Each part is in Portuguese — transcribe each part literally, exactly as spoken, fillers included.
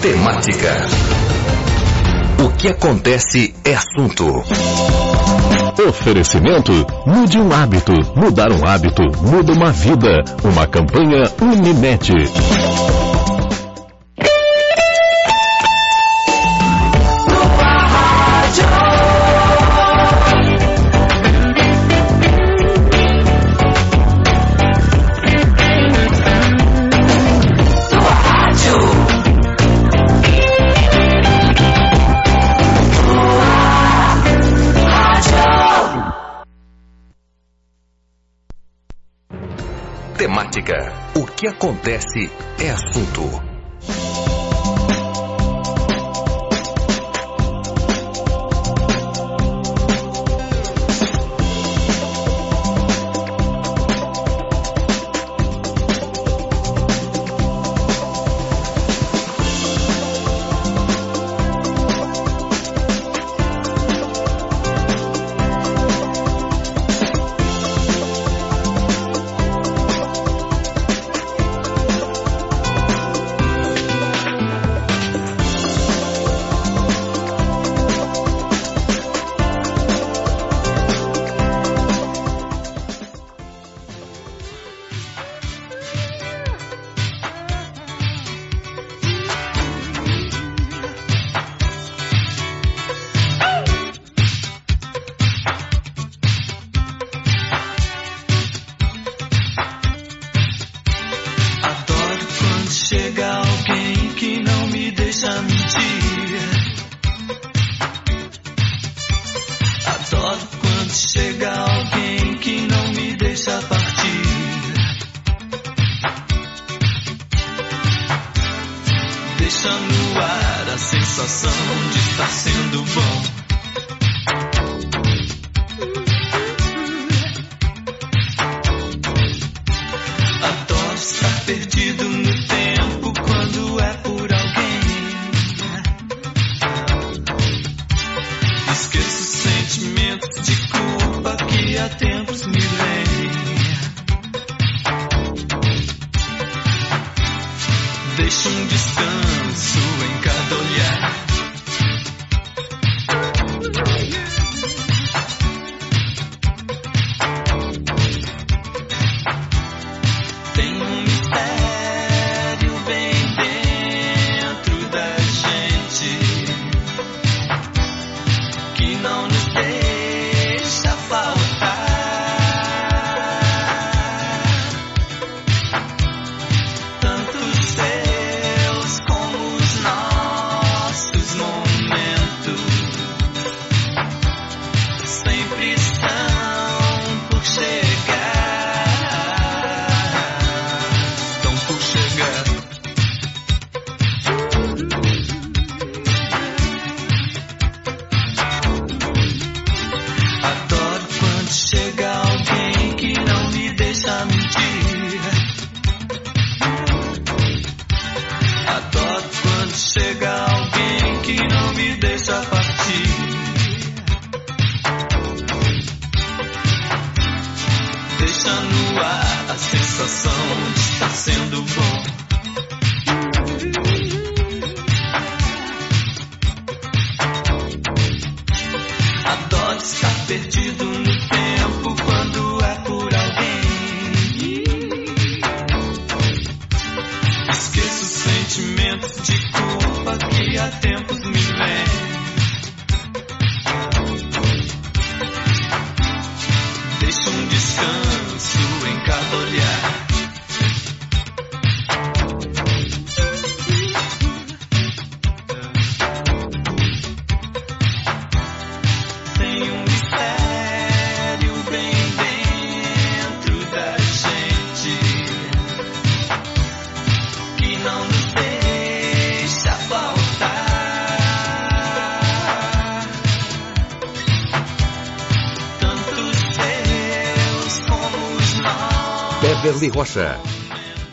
Temática. O que acontece é assunto. Oferecimento: mude um hábito. Mudar um hábito muda uma vida. Uma campanha Unimed. Temática. O que acontece é assunto. Beverly Rocha,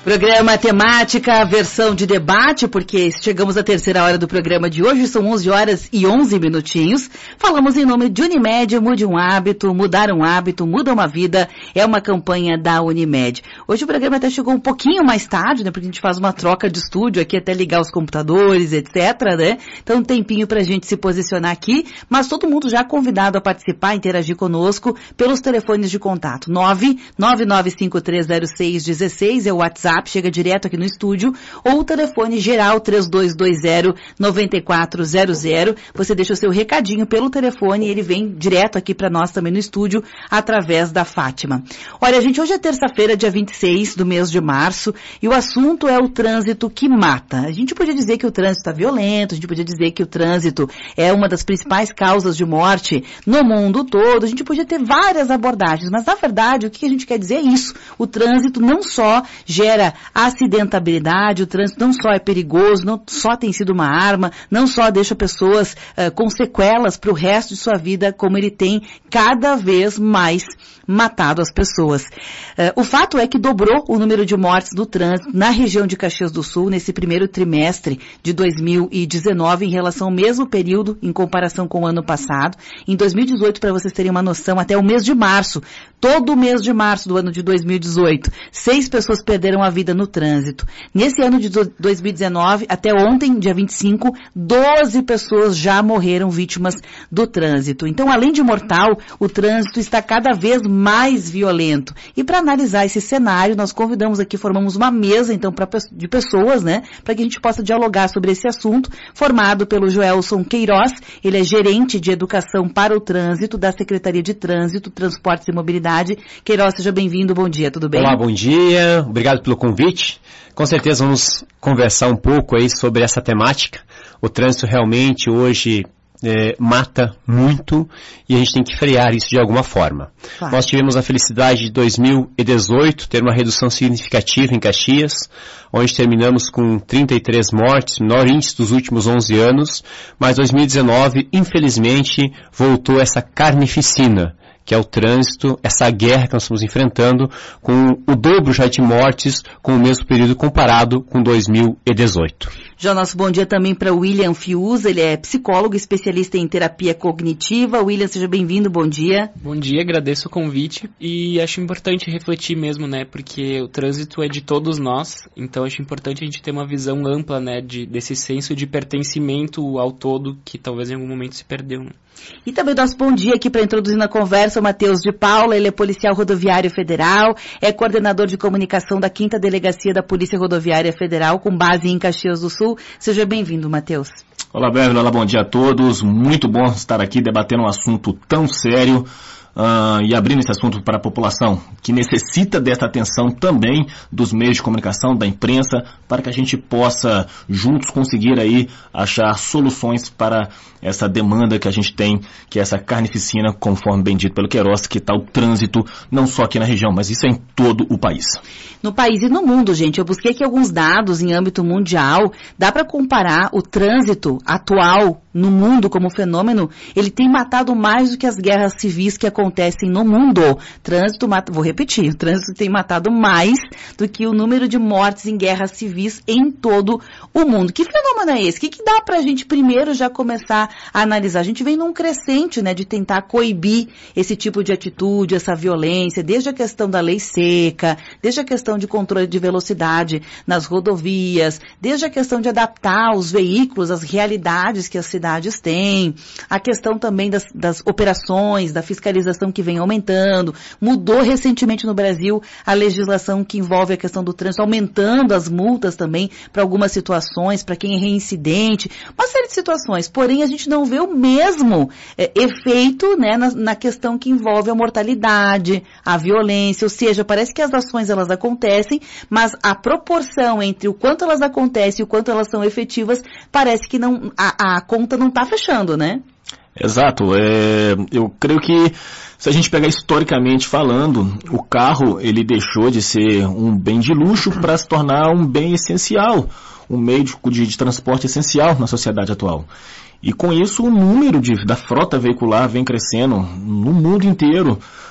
Programa Temática, versão de debate, porque chegamos à terceira hora do programa de hoje, são onze horas e onze minutinhos. Falamos em nome de Unimed, mude um hábito, mudar um hábito, muda uma vida, é uma campanha da Unimed. Hoje o programa até chegou um pouquinho mais tarde, né, porque a gente faz uma troca de estúdio aqui, até ligar os computadores, etcétera, né? Então um tempinho pra gente se posicionar aqui, mas todo mundo já convidado a participar, interagir conosco pelos telefones de contato. nove nove nove cinco três zero seis um seis é o WhatsApp, chega direto aqui no estúdio, ou o telefone geral três dois dois zero nove quatro zero zero. Você deixa o seu recadinho pelo telefone e ele vem direto aqui para nós também no estúdio, através da Fátima. Olha, gente, hoje é terça-feira, dia vinte e seis do mês de março, e o assunto é o trânsito que mata. A gente podia dizer que o trânsito está violento, a gente podia dizer que o trânsito é uma das principais causas de morte no mundo todo, a gente podia ter várias abordagens, mas na verdade o que a gente quer dizer é isso. O trânsito não só gera acidentabilidade, o trânsito não só é perigoso, não só tem sido uma arma, não só deixa pessoas uh, com sequelas para o resto de sua vida, como ele tem cada vez mais matado as pessoas. Uh, o fato é que dobrou o número de mortes do trânsito na região de Caxias do Sul nesse primeiro trimestre de dois mil e dezenove em relação ao mesmo período em comparação com o ano passado. Em dois mil e dezoito, para vocês terem uma noção, até o mês de março, todo o mês de março do ano de dois mil e dezoito, seis pessoas perderam a vida no trânsito. Nesse ano de dois mil e dezenove, até ontem, dia vinte e cinco, doze pessoas já morreram vítimas do trânsito. Então, além de mortal, o trânsito está cada vez mais violento. E para analisar esse cenário, nós convidamos aqui, formamos uma mesa, então, pra, de pessoas, né, para que a gente possa dialogar sobre esse assunto, formado pelo Joelson Queiroz, ele é gerente de educação para o trânsito da Secretaria de Trânsito, Transportes e Mobilidade. Queiroz, seja bem-vindo, bom dia, tudo bem? Olá, bom dia, obrigado pelo convite. Com certeza vamos conversar um pouco aí sobre essa temática. O trânsito realmente hoje é, mata muito e a gente tem que frear isso de alguma forma. Claro. Nós tivemos a felicidade de dois mil e dezoito ter uma redução significativa em Caxias, onde terminamos com trinta e três mortes, menor índice dos últimos onze anos, mas dois mil e dezenove, infelizmente, voltou essa carnificina, que é o trânsito, essa guerra que nós estamos enfrentando, com o dobro já de mortes com o mesmo período comparado com dois mil e dezoito. Já nosso bom dia também para William Fiuza, ele é psicólogo, especialista em terapia cognitiva. William, seja bem-vindo, bom dia. Bom dia, agradeço o convite e acho importante refletir mesmo, né, porque o trânsito é de todos nós, então acho importante a gente ter uma visão ampla, né, de, desse senso de pertencimento ao todo que talvez em algum momento se perdeu, né. E também nosso bom dia aqui para introduzir na conversa o Matheus de Paula, ele é policial rodoviário federal, é coordenador de comunicação da quinta Delegacia da Polícia Rodoviária Federal, com base em Caxias do Sul. Seja bem-vindo, Matheus. Olá, Bevila, olá, bom dia a todos. Muito bom estar aqui debatendo um assunto tão sério. Uh, e abrindo esse assunto para a população, que necessita dessa atenção também dos meios de comunicação, da imprensa, para que a gente possa juntos conseguir aí achar soluções para essa demanda que a gente tem, que é essa carnificina, conforme bem dito pelo Queiroz, que está o trânsito, não só aqui na região, mas isso é em todo o país. No país e no mundo, gente, eu busquei aqui alguns dados em âmbito mundial, dá para comparar o trânsito atual no mundo como fenômeno, ele tem matado mais do que as guerras civis que acontecem no mundo. Trânsito mata, vou repetir, o trânsito tem matado mais do que o número de mortes em guerras civis em todo o mundo. Que fenômeno é esse? O que, que dá para a gente primeiro já começar a analisar? A gente vem num crescente, né, de tentar coibir esse tipo de atitude, essa violência, desde a questão da lei seca, desde a questão de controle de velocidade nas rodovias, desde a questão de adaptar os veículos às realidades que as cidades têm, a questão também das, das operações, da fiscalização que vem aumentando. Mudou recentemente no Brasil a legislação que envolve a questão do trânsito, aumentando as multas também para algumas situações, para quem é reincidente, uma série de situações. Porém, a gente não vê o mesmo é, efeito, né, na, na questão que envolve a mortalidade, a violência, ou seja, parece que as ações elas acontecem, mas a proporção entre o quanto elas acontecem e o quanto elas são efetivas, parece que não, a, a conta não está fechando, né? Exato. É, eu creio que se a gente pegar historicamente falando, o carro ele deixou de ser um bem de luxo para se tornar um bem essencial, um meio de, de, de transporte essencial na sociedade atual. E com isso o número de, da frota veicular vem crescendo no mundo inteiro.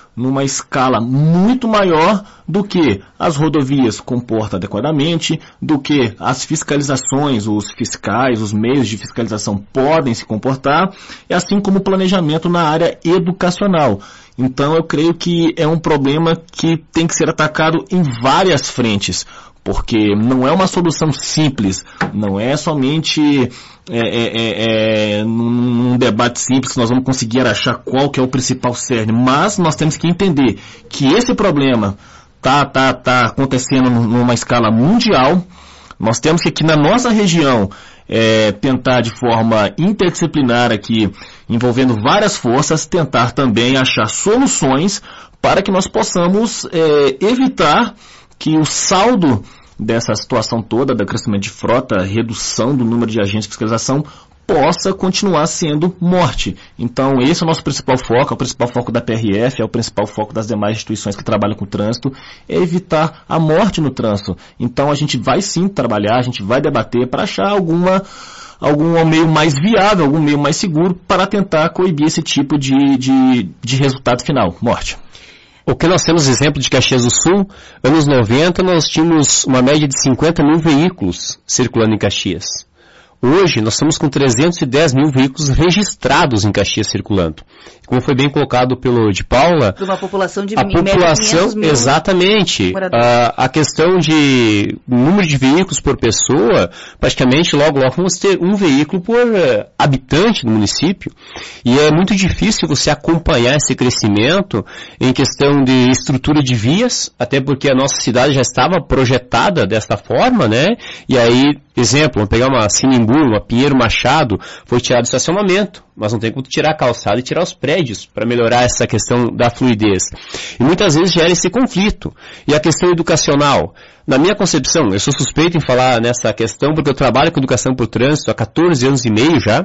numa escala muito maior do que as rodovias comportam adequadamente, do que as fiscalizações, os fiscais, os meios de fiscalização podem se comportar, e assim como o planejamento na área educacional. Então eu creio que é um problema que tem que ser atacado em várias frentes, porque não é uma solução simples, não é somente é, é, é, é, num, num debate simples que nós vamos conseguir achar qual que é o principal cerne, mas nós temos que entender que esse problema está tá, tá acontecendo numa escala mundial. Nós temos que aqui na nossa região é, tentar de forma interdisciplinar aqui, envolvendo várias forças, tentar também achar soluções para que nós possamos é, evitar que o saldo dessa situação toda, do crescimento de frota, redução do número de agentes de fiscalização, possa continuar sendo morte. Então esse é o nosso principal foco, é o principal foco da P R F, é o principal foco das demais instituições que trabalham com o trânsito, é evitar a morte no trânsito. Então a gente vai sim trabalhar, a gente vai debater para achar alguma, algum meio mais viável, algum meio mais seguro para tentar coibir esse tipo de, de, de resultado final, morte. O que nós temos exemplo de Caxias do Sul, anos noventa nós tínhamos uma média de cinquenta mil veículos circulando em Caxias. Hoje, nós estamos com trezentos e dez mil veículos registrados em Caxias circulando. Como foi bem colocado pelo de Paula... De uma população de a população, mil exatamente. A, a questão de número de veículos por pessoa, praticamente logo, logo vamos ter um veículo por uh, habitante do município. E é muito difícil você acompanhar esse crescimento em questão de estrutura de vias, até porque a nossa cidade já estava projetada desta forma, né? E aí... Exemplo, vamos pegar uma Sinimbu, uma Pinheiro Machado, foi tirado o estacionamento, mas não tem como tirar a calçada e tirar os prédios para melhorar essa questão da fluidez. E muitas vezes gera esse conflito. E a questão educacional, na minha concepção, eu sou suspeito em falar nessa questão porque eu trabalho com educação por trânsito há quatorze anos e meio já,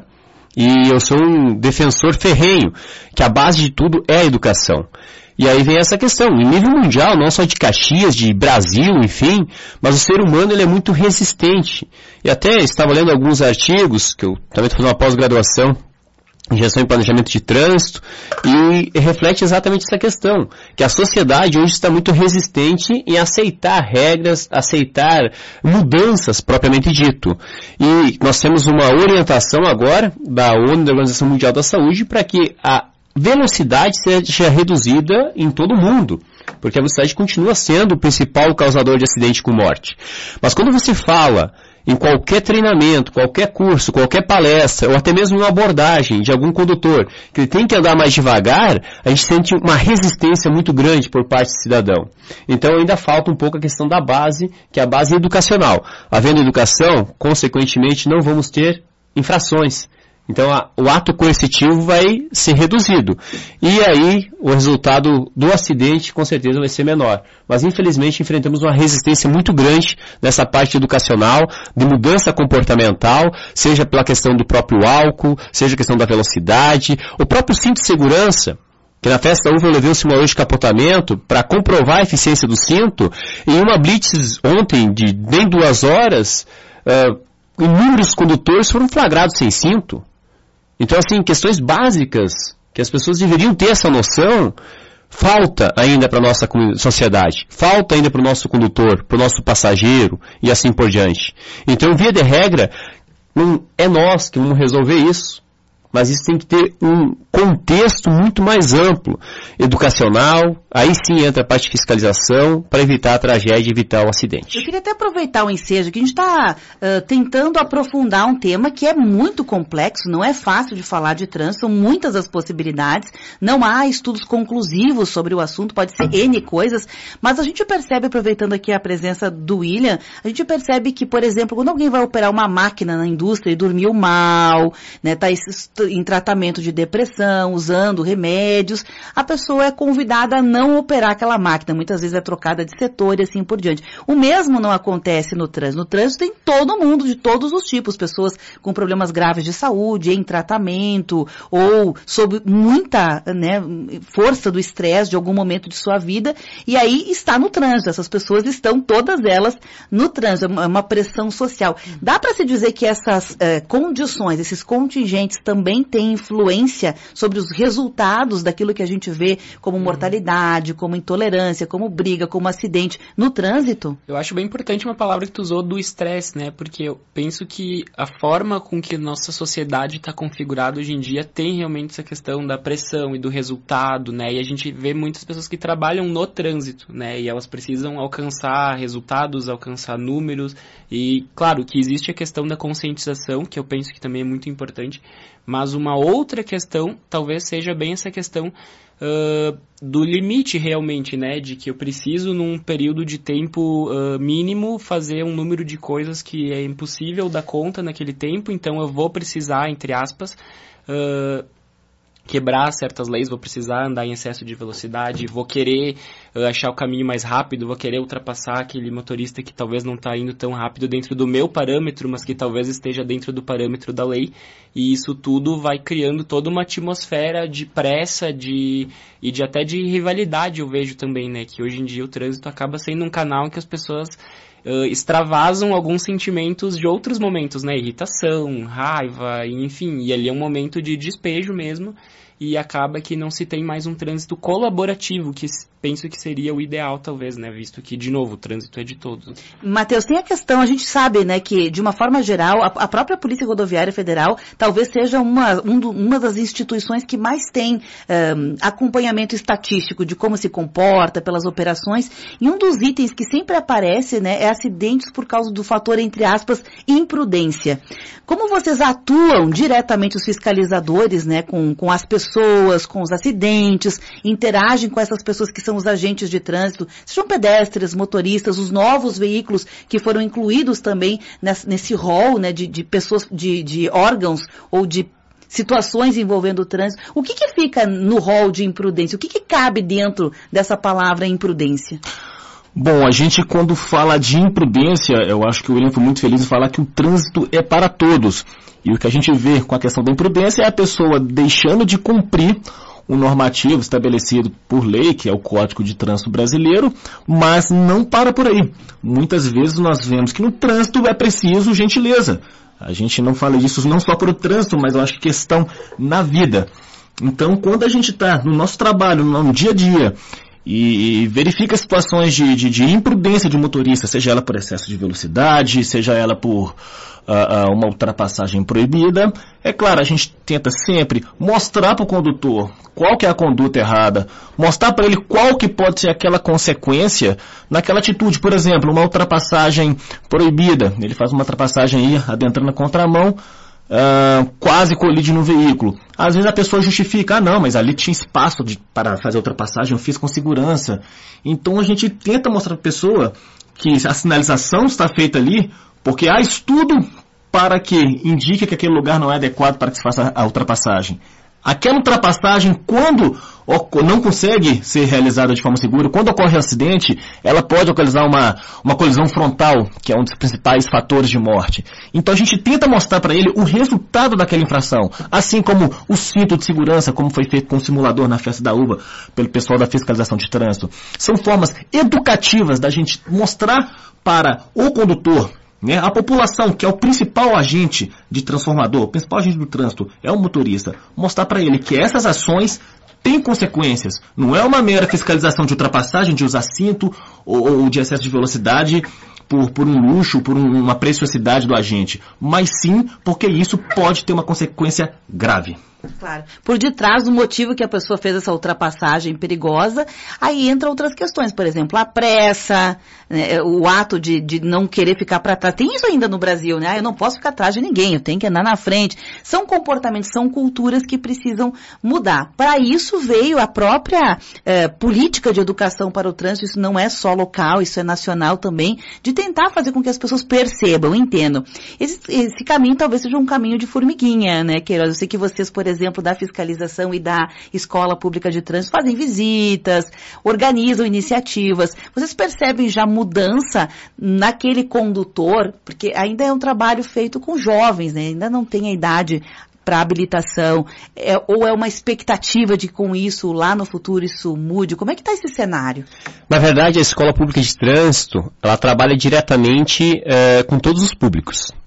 e eu sou um defensor ferrenho, que a base de tudo é a educação. E aí vem essa questão, em nível mundial, não só de Caxias, de Brasil, enfim, mas o ser humano ele é muito resistente. E até estava lendo alguns artigos, que eu também estou fazendo uma pós-graduação em gestão e planejamento de trânsito, e reflete exatamente essa questão, que a sociedade hoje está muito resistente em aceitar regras, aceitar mudanças propriamente dito. E nós temos uma orientação agora da ONU, da Organização Mundial da Saúde, para que a velocidade seja reduzida em todo o mundo, porque a velocidade continua sendo o principal causador de acidente com morte. Mas quando você fala em qualquer treinamento, qualquer curso, qualquer palestra, ou até mesmo uma abordagem de algum condutor, que ele tem que andar mais devagar, a gente sente uma resistência muito grande por parte do cidadão. Então ainda falta um pouco a questão da base, que é a base educacional. Havendo educação, consequentemente não vamos ter infrações. Então, a, o ato coercitivo vai ser reduzido. E aí, o resultado do acidente, com certeza, vai ser menor. Mas, infelizmente, enfrentamos uma resistência muito grande nessa parte educacional, de mudança comportamental, seja pela questão do próprio álcool, seja a questão da velocidade, o próprio cinto de segurança. Que na festa da uva eu levei um simulador de capotamento para comprovar a eficiência do cinto. E em uma blitz ontem, de nem duas horas, uh, inúmeros condutores foram flagrados sem cinto. Então, assim, questões básicas, que as pessoas deveriam ter essa noção, falta ainda para a nossa sociedade, falta ainda para o nosso condutor, para o nosso passageiro e assim por diante. Então, via de regra, não é nós que vamos resolver isso, mas isso tem que ter um contexto muito mais amplo, educacional, aí sim entra a parte de fiscalização, para evitar a tragédia e evitar o acidente. Eu queria até aproveitar o ensejo, que a gente está uh, tentando aprofundar um tema que é muito complexo, não é fácil de falar de trânsito, são muitas as possibilidades, não há estudos conclusivos sobre o assunto, pode ser N coisas, mas a gente percebe, aproveitando aqui a presença do William, a gente percebe que, por exemplo, quando alguém vai operar uma máquina na indústria e dormiu mal, né, está em tratamento de depressão, usando remédios, a pessoa é convidada a não operar aquela máquina, muitas vezes é trocada de setor e assim por diante. O mesmo não acontece no trânsito. No trânsito tem todo mundo, de todos os tipos, pessoas com problemas graves de saúde, em tratamento, ou sob muita, né, força do estresse de algum momento de sua vida, e aí está no trânsito. Essas pessoas estão, todas elas, no trânsito, é uma pressão social. Dá para se dizer que essas eh, condições, esses contingentes também também tem influência sobre os resultados daquilo que a gente vê como mortalidade, como intolerância, como briga, como acidente no trânsito? Eu acho bem importante uma palavra que tu usou do estresse, né? Porque eu penso que a forma com que nossa sociedade está configurada hoje em dia tem realmente essa questão da pressão e do resultado, né? E a gente vê muitas pessoas que trabalham no trânsito, né? E elas precisam alcançar resultados, alcançar números. E, claro, que existe a questão da conscientização, que eu penso que também é muito importante. Mas uma outra questão, talvez seja bem essa questão uh, do limite realmente, né? De que eu preciso, num período de tempo uh, mínimo, fazer um número de coisas que é impossível dar conta naquele tempo. Então eu vou precisar, entre aspas, uh, quebrar certas leis, vou precisar andar em excesso de velocidade, vou querer uh, achar o caminho mais rápido, vou querer ultrapassar aquele motorista que talvez não está indo tão rápido dentro do meu parâmetro, mas que talvez esteja dentro do parâmetro da lei, e isso tudo vai criando toda uma atmosfera de pressa de, e de até de rivalidade, eu vejo também, né, que hoje em dia o trânsito acaba sendo um canal em que as pessoas Uh, extravasam alguns sentimentos de outros momentos, né? Irritação, raiva, enfim. E ali é um momento de despejo mesmo. E acaba que não se tem mais um trânsito colaborativo, que penso que seria o ideal, talvez, né? Visto que, de novo, o trânsito é de todos. Matheus, tem a questão, a gente sabe, né, que, de uma forma geral, a, a própria Polícia Rodoviária Federal talvez seja uma, um do, uma das instituições que mais tem um, acompanhamento estatístico de como se comporta pelas operações. E um dos itens que sempre aparece, né, é acidentes por causa do fator, entre aspas, imprudência. Como vocês atuam diretamente, os fiscalizadores, né, com, com as pessoas, pessoas, com os acidentes, interagem com essas pessoas que são os agentes de trânsito, sejam pedestres, motoristas, os novos veículos que foram incluídos também nesse, nesse rol, né, de, de pessoas, de, de órgãos ou de situações envolvendo o trânsito. O que que fica no rol de imprudência? O que que cabe dentro dessa palavra imprudência? Bom, a gente quando fala de imprudência, eu acho que o William foi muito feliz em falar que o trânsito é para todos. E o que a gente vê com a questão da imprudência é a pessoa deixando de cumprir o normativo estabelecido por lei, que é o Código de Trânsito Brasileiro, mas não para por aí. Muitas vezes nós vemos que no trânsito é preciso gentileza. A gente não fala disso não só para o trânsito, mas eu acho que questão na vida. Então, quando a gente está no nosso trabalho, no dia a dia, e verifica situações de, de, de imprudência de motorista, seja ela por excesso de velocidade, seja ela por uh, uh, uma ultrapassagem proibida, é claro, a gente tenta sempre mostrar para o condutor qual que é a conduta errada, mostrar para ele qual que pode ser aquela consequência naquela atitude. Por exemplo, uma ultrapassagem proibida, ele faz uma ultrapassagem aí, adentrando a contramão, Uh, quase colide no veículo. Às vezes a pessoa justifica, ah não, mas ali tinha espaço de, para fazer a ultrapassagem, eu fiz com segurança. Então a gente tenta mostrar para a pessoa que a sinalização está feita ali, porque há estudo para que indique que aquele lugar não é adequado para que se faça a ultrapassagem. Aquela ultrapassagem, quando não consegue ser realizada de forma segura, quando ocorre um acidente, ela pode ocasionar uma, uma colisão frontal, que é um dos principais fatores de morte. Então a gente tenta mostrar para ele o resultado daquela infração, assim como o cinto de segurança, como foi feito com o simulador na Festa da Uva, pelo pessoal da fiscalização de trânsito. São formas educativas da gente mostrar para o condutor, né, a população, que é o principal agente de transformador, o principal agente do trânsito é o motorista, mostrar para ele que essas ações têm consequências. Não é uma mera fiscalização de ultrapassagem, de usar cinto ou, ou de excesso de velocidade por, por um luxo, por um, uma preciosidade do agente, mas sim porque isso pode ter uma consequência grave. Claro. Por detrás do motivo que a pessoa fez essa ultrapassagem perigosa, aí entram outras questões, por exemplo, a pressa, né, o ato de, de não querer ficar para trás. Tem isso ainda no Brasil, né? Ah, eu não posso ficar atrás de ninguém, eu tenho que andar na frente. São comportamentos, são culturas que precisam mudar. Para isso veio a própria eh, política de educação para o trânsito, isso não é só local, isso é nacional também, de tentar fazer com que as pessoas percebam, entendam. Esse, esse caminho talvez seja um caminho de formiguinha, né, Queiroz? Eu sei que vocês, por exemplo, exemplo, da fiscalização e da Escola Pública de Trânsito, fazem visitas, organizam iniciativas. Vocês percebem já mudança naquele condutor? Porque ainda é um trabalho feito com jovens, né? Ainda não tem a idade para habilitação, é, ou é uma expectativa de com isso, lá no futuro, isso mude? Como é que está esse cenário? Na verdade, a Escola Pública de Trânsito, ela trabalha diretamente é, com todos os públicos.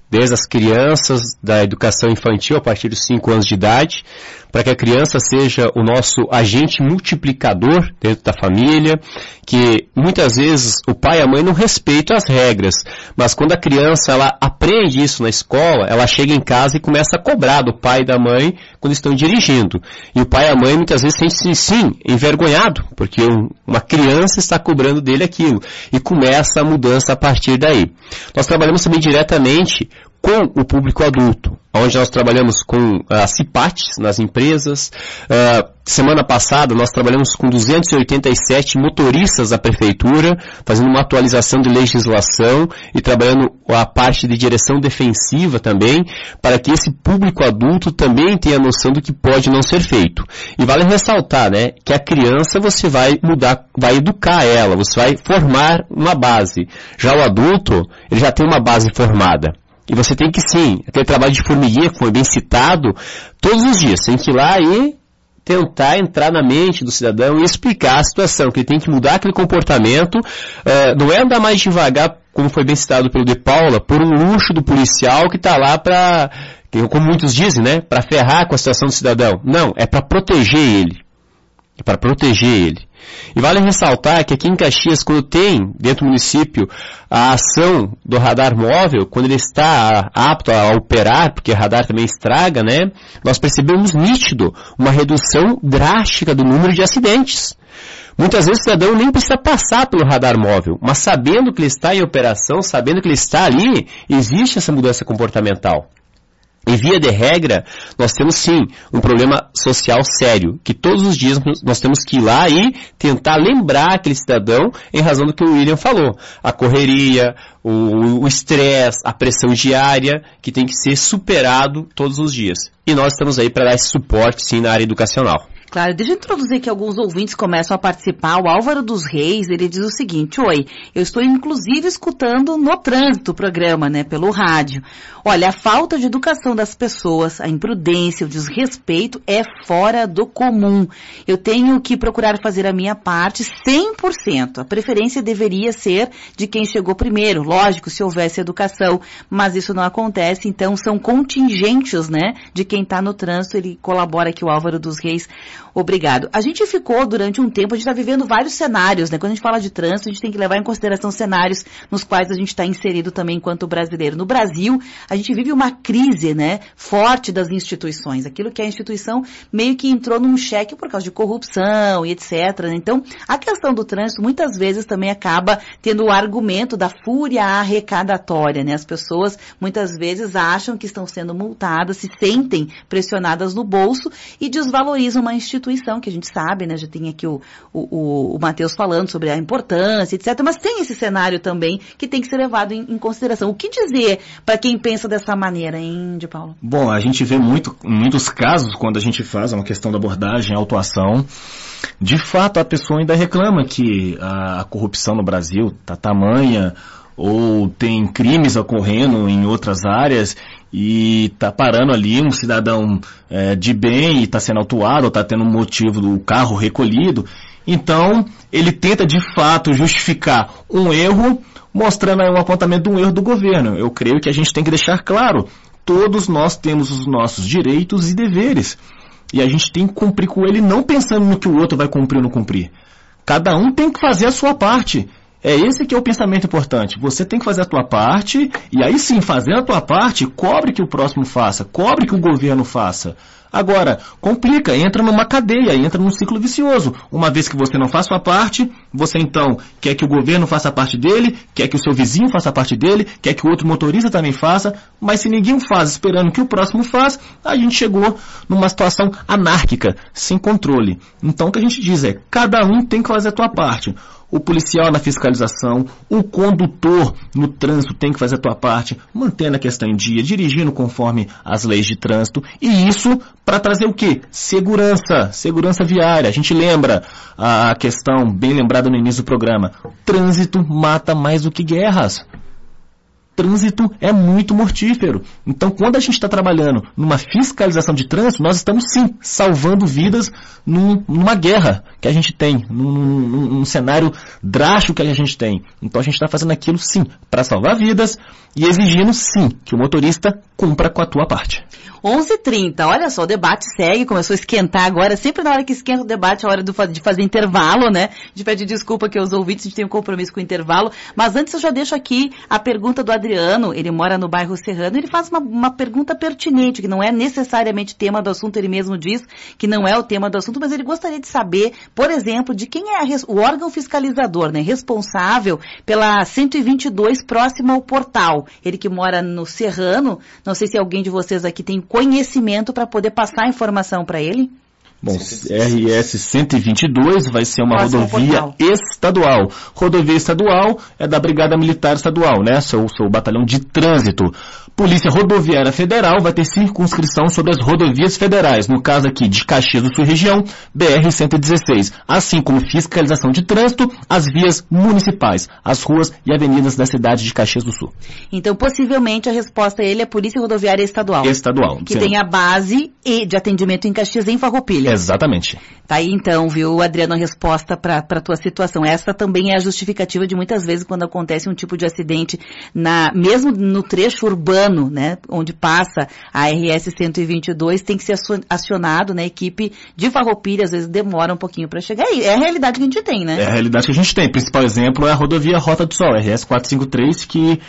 desde as crianças da educação infantil a partir dos cinco anos de idade, para que a criança seja o nosso agente multiplicador dentro da família, que muitas vezes o pai e a mãe não respeitam as regras, mas quando a criança ela aprende isso na escola, ela chega em casa e começa a cobrar do pai e da mãe quando estão dirigindo. E o pai e a mãe muitas vezes sentem-se, sim, envergonhado, porque um, uma criança está cobrando dele aquilo. E começa a mudança a partir daí. Nós trabalhamos também diretamente com o público adulto, onde nós trabalhamos com as C I P A Ts nas empresas. Uh, semana passada nós trabalhamos com duzentos e oitenta e sete motoristas da prefeitura, fazendo uma atualização de legislação e trabalhando a parte de direção defensiva também, para que esse público adulto também tenha noção do que pode não ser feito. E vale ressaltar, né, que a criança você vai mudar, vai educar ela, você vai formar uma base. Já o adulto, ele já tem uma base formada. E você tem que sim, aquele trabalho de formiguinha, que foi bem citado, todos os dias, tem que ir lá e tentar entrar na mente do cidadão e explicar a situação, que ele tem que mudar aquele comportamento, uh, não é andar mais devagar, como foi bem citado pelo De Paula, por um luxo do policial que está lá para, como muitos dizem, né, para ferrar com a situação do cidadão. Não, é para proteger ele. É para proteger ele. E vale ressaltar que aqui em Caxias, quando tem dentro do município a ação do radar móvel, quando ele está apto a operar, porque o radar também estraga, né, nós percebemos nítido uma redução drástica do número de acidentes. Muitas vezes o cidadão nem precisa passar pelo radar móvel, mas sabendo que ele está em operação, sabendo que ele está ali, existe essa mudança comportamental. E via de regra, nós temos sim um problema social sério, que todos os dias nós temos que ir lá e tentar lembrar aquele cidadão em razão do que o William falou. A correria, o estresse, a pressão diária, que tem que ser superado todos os dias. E nós estamos aí para dar esse suporte sim na área educacional. Claro, deixa eu introduzir que alguns ouvintes começam a participar. O Álvaro dos Reis, ele diz o seguinte: oi, eu estou inclusive escutando no trânsito o programa, né, pelo rádio. Olha, a falta de educação das pessoas, a imprudência, o desrespeito é fora do comum. Eu tenho que procurar fazer a minha parte cem por cento. A preferência deveria ser de quem chegou primeiro, lógico, se houvesse educação, mas isso não acontece, então são contingentes, né, de quem está no trânsito. Ele colabora aqui, o Álvaro dos Reis. Obrigado. A gente ficou durante um tempo, a gente está vivendo vários cenários, né? Quando a gente fala de trânsito, a gente tem que levar em consideração cenários nos quais a gente está inserido também enquanto brasileiro. No Brasil, a gente vive uma crise, né, forte das instituições. Aquilo que a instituição meio que entrou num cheque por causa de corrupção e etcétera. Então, a questão do trânsito muitas vezes também acaba tendo o argumento da fúria arrecadatória, né? As pessoas muitas vezes acham que estão sendo multadas, se sentem pressionadas no bolso e desvalorizam uma instituição, que a gente sabe, né, já tem aqui o, o, o Matheus falando sobre a importância, etcétera, mas tem esse cenário também que tem que ser levado em, em consideração. O que dizer para quem pensa dessa maneira, hein, De Paulo? Bom, a gente vê muito, em muitos casos, quando a gente faz uma questão da abordagem, autuação, de fato a pessoa ainda reclama que a, a corrupção no Brasil está tamanha, ou tem crimes ocorrendo em outras áreas e está parando ali um cidadão é, de bem e está sendo autuado, ou está tendo um motivo do carro recolhido. Então, ele tenta de fato justificar um erro, mostrando aí um apontamento de um erro do governo. Eu creio que a gente tem que deixar claro, todos nós temos os nossos direitos e deveres. E a gente tem que cumprir com ele, não pensando no que o outro vai cumprir ou não cumprir. Cada um tem que fazer a sua parte. É esse que é o pensamento importante. Você tem que fazer a tua parte, e aí sim, fazendo a tua parte, cobre que o próximo faça, cobre que o governo faça. Agora, complica, entra numa cadeia, entra num ciclo vicioso. Uma vez que você não faz a sua parte, você então quer que o governo faça a parte dele, quer que o seu vizinho faça a parte dele, quer que o outro motorista também faça, mas se ninguém faz esperando que o próximo faça, a gente chegou numa situação anárquica, sem controle. Então o que a gente diz é, cada um tem que fazer a tua parte. O policial na fiscalização, o condutor no trânsito tem que fazer a tua parte, mantendo a questão em dia, dirigindo conforme as leis de trânsito, e isso para trazer o quê? Segurança, segurança viária. A gente lembra a questão bem lembrada no início do programa, trânsito mata mais do que guerras. trânsito é muito mortífero. Então, quando a gente está trabalhando numa fiscalização de trânsito, nós estamos, sim, salvando vidas num, numa guerra que a gente tem, num, num, num cenário drástico que a gente tem. Então, a gente está fazendo aquilo, sim, para salvar vidas e exigindo, sim, que o motorista cumpra com a tua parte. onze e trinta, olha só, o debate segue, começou a esquentar agora, sempre na hora que esquenta o debate, é a hora do, de fazer intervalo, né? A gente pede desculpa aqui aos ouvintes, a gente tem um compromisso com o intervalo, mas antes eu já deixo aqui a pergunta do Adriano, ele mora no bairro Serrano, ele faz uma, uma pergunta pertinente, que não é necessariamente tema do assunto, ele mesmo diz que não é o tema do assunto, mas ele gostaria de saber, por exemplo, de quem é a, o órgão fiscalizador, né, responsável pela cento e vinte e dois próximo ao portal. Ele que mora no Serrano, não sei se alguém de vocês aqui tem conhecimento para poder passar a informação para ele. Bom, R S cento e vinte e dois vai ser uma Próximo rodovia portal. estadual. Rodovia estadual é da Brigada Militar Estadual, né? Sou, sou o batalhão de trânsito. Polícia Rodoviária Federal vai ter circunscrição sobre as rodovias federais, no caso aqui de Caxias do Sul região, B R cento e dezesseis, assim como fiscalização de trânsito, as vias municipais, as ruas e avenidas da cidade de Caxias do Sul. Então, possivelmente, a resposta a ele é Polícia Rodoviária Estadual. Estadual. Que sim. tem a base e de atendimento em Caxias e em Farroupilha. Exatamente. Tá aí então, viu, Adriano, a resposta para a tua situação. Essa também é a justificativa de muitas vezes quando acontece um tipo de acidente, na, mesmo no trecho urbano, né, onde passa a R S cento e vinte e dois, tem que ser acionado, né, a equipe de Farroupilha, às vezes demora um pouquinho para chegar aí. É a realidade que a gente tem, né? É a realidade que a gente tem. O principal exemplo é a rodovia Rota do Sol, R S quatrocentos e cinquenta e três, que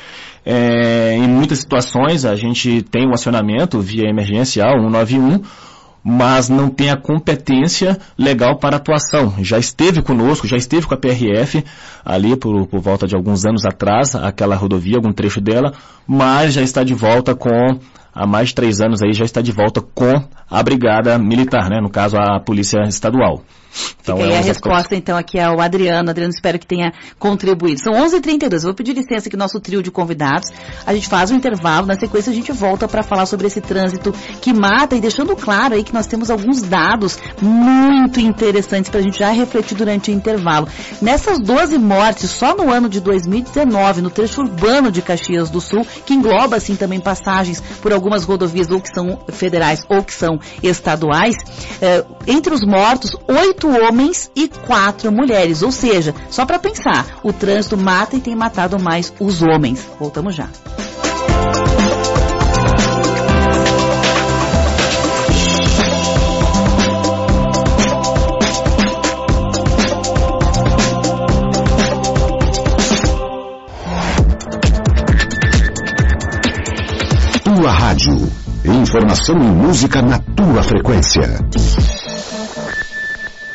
é, em muitas situações a gente tem o acionamento via emergencial cento e noventa e um, mas não tem a competência legal para atuação. Já esteve conosco, já esteve com a P R F ali por, por volta de alguns anos atrás, aquela rodovia, algum trecho dela, mas já está de volta com, há mais de três anos aí, já está de volta com a Brigada Militar, né? No caso, a Polícia Estadual. Então, Fica aí é a resposta, então, aqui ao Adriano. Adriano, espero que tenha contribuído. São onze e trinta e dois. Eu vou pedir licença aqui no nosso trio de convidados. A gente faz um intervalo. Na sequência, a gente volta para falar sobre esse trânsito que mata e deixando claro aí que nós temos alguns dados muito interessantes para a gente já refletir durante o intervalo. Nessas doze mortes, só no ano de dois mil e dezenove, no trecho urbano de Caxias do Sul, que engloba, assim, também passagens por algumas rodovias ou que são federais ou que são estaduais, eh, entre os mortos, oito homens e quatro mulheres. Ou seja, só para pensar, o trânsito mata e tem matado mais os homens. Voltamos já. Tua Rádio. Informação e música na tua frequência.